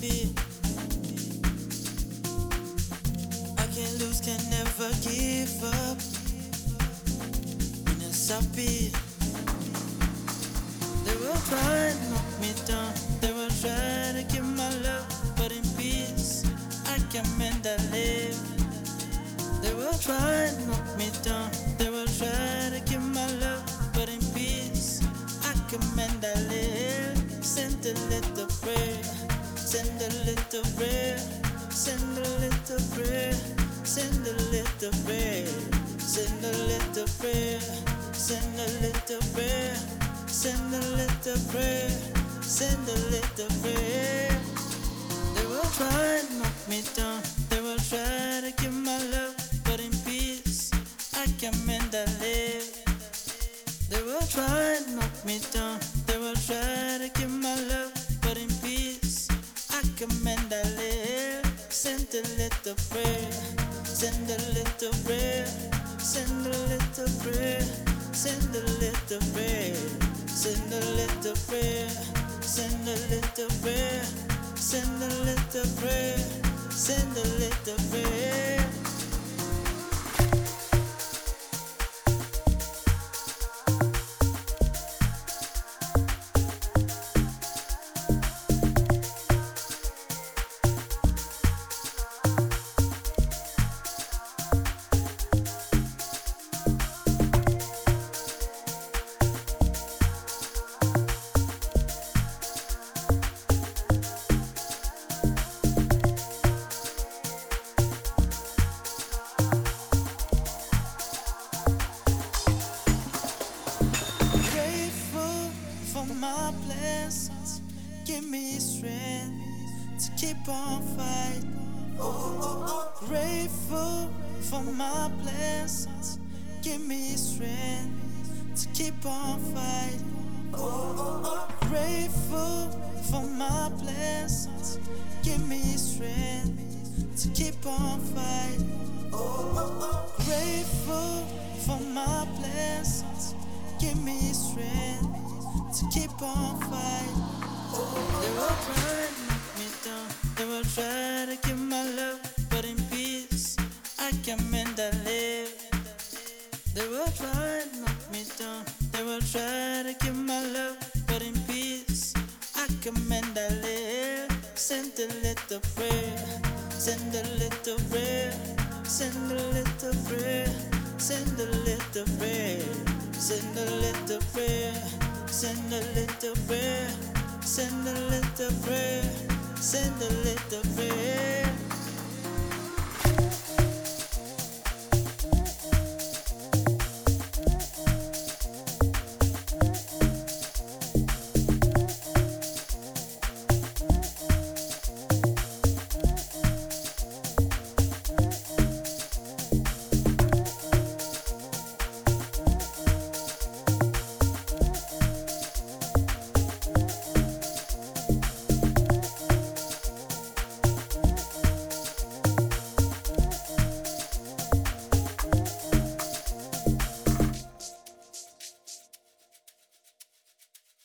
feel. I can't lose, can never give up. When it's up here, they will try to knock me down. They will try to kill my love, but in peace I command I live. They will try to knock me down. They will try to kill my love, but in peace I command I live. Send a little prayer, send a little prayer, send a little prayer, send a little prayer, send a little prayer, send a little prayer, send a little prayer, send a little prayer. They will try to knock me down, they will try to kill my love, but in peace I command I live. They will try to knock me down, they will try to kill my love, but in peace I command I live. Send a little prayer, send a little prayer, send a little prayer, send a little prayer, send a little prayer, send a little prayer, send a little prayer, send a little prayer. Grateful for my blessings, give me strength to keep on fighting. Grateful for my blessings, give me strength to keep on fighting. Grateful for my blessings, give me strength to keep on fighting. Grateful for my blessings, give me strength to keep on fighting. They will try to knock me down, they will try to kill my love, but in peace I command I live. They will try to knock me down, they will try to kill my love, but in peace I command I live. Send a little prayer, send a little prayer, send a little prayer, send a little prayer, send a little prayer, send a little prayer, send a little prayer, send a little prayer.